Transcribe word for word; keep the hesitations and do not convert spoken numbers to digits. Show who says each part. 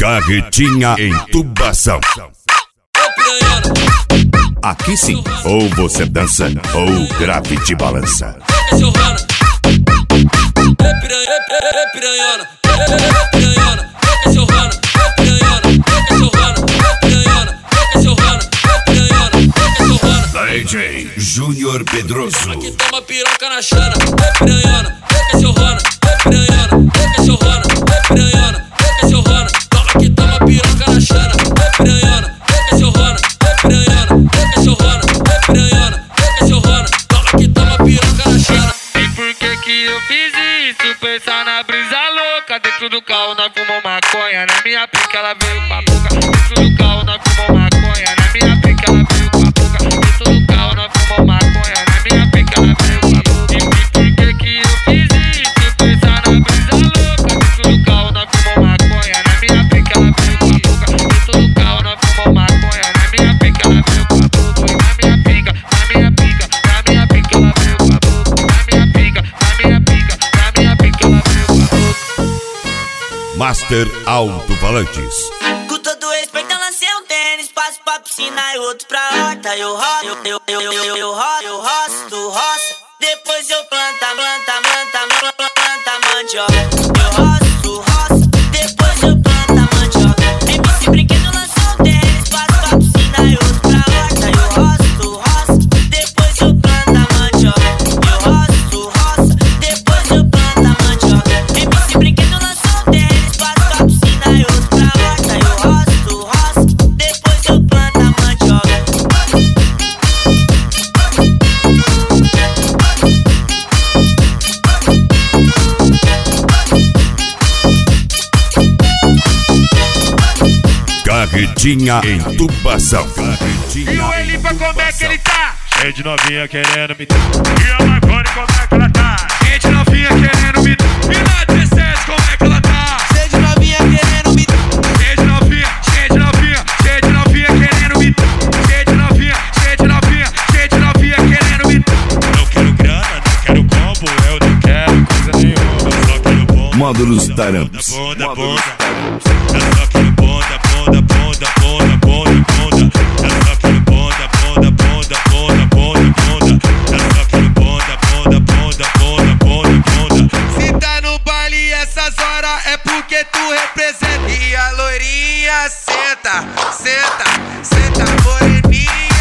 Speaker 1: Carretinha em Tubação. Aqui sim, ou você dança ou o grave te balança. D J Júnior Pedroso.
Speaker 2: Aqui toma piroca na chana, é piranhana, é cachorrona, é piranhana, é cachorrona, é piranhana, é cachorrona. Toma aqui toma piroca na chana, é piranhana, é cachorrona, é piranhana, é cachorrona, é piranhana, é cachorrona. Toma aqui toma piroca na chana.
Speaker 3: E por que que eu fiz isso? Pensar na brisa louca. Dentro do carro nós fumou maconha. Na minha pica ela veio com a boca. Dentro do carro nós fumou maconha. Na minha pica ela veio com a boca. Dentro do carro nós fumou maconha. Na minha pica ela veio com a boca. E por que que eu fiz isso? Pensar na brisa louca. Dentro do carro nós fumou maconha. Na minha pica ela veio com a boca. Dentro do carro nós fumou maconha. Na minha pica ela veio com a boca. E na minha pica, na minha pica, na minha pica ela veio com a boca. Na minha pica, na minha pica, na minha pica ela veio com a boca.
Speaker 1: Master Alto-Falantes.
Speaker 4: Com todo respeito, eu lancei um tênis, passo pra piscina e outro pra horta. Eu roço, eu, eu, eu, eu, eu, eu roço, eu roço, tu roça. Depois eu planta, planta, planta, planta, planta mandioca. Eu roço, tu roça. Depois eu planta mandioca. M C Brinquedo lançou um tênis, passo pra piscina e outro pra horta. Eu roço, tu roça. Depois eu planta mandioca. Eu roço, tu roça. Depois eu planta mandioca. M C Brinquedo lançou um tênis, passo pra piscina e outro pra horta. Eu roço, tu roça. Depois eu planta mandioca.
Speaker 1: Carretinha em Tubação.
Speaker 3: E o Elipa, como é que ele tá?
Speaker 5: Cheio de novinha querendo me dar. E a Marconi, como é que ela tá? Cheio de novinha querendo me dar. E na dezessete, como é que ela tá?
Speaker 4: Cheio de novinha querendo me dar.
Speaker 5: Cheio de novinha, cheio de novinha, cheio de novinha querendo me dar. Cheio de novinha, cheio de novinha, cheio de novinha querendo me dar. Não quero grana, não quero combo, eu não quero coisa nenhuma. Eu só quero bomba.
Speaker 1: Módulos Taramps.
Speaker 5: Bonda, bonda. Eu só quero bonda, bonda, bonda, bonda, bonda, bonda. Eu só quero bonda, bonda, bonda, bonda, bonda, bonda. Eu só quero bonda, bonda, bonda, bonda, bonda, bonda.
Speaker 3: Se tá no baile essas horas é porque tu representa. E a loirinha senta, senta, senta moreninha.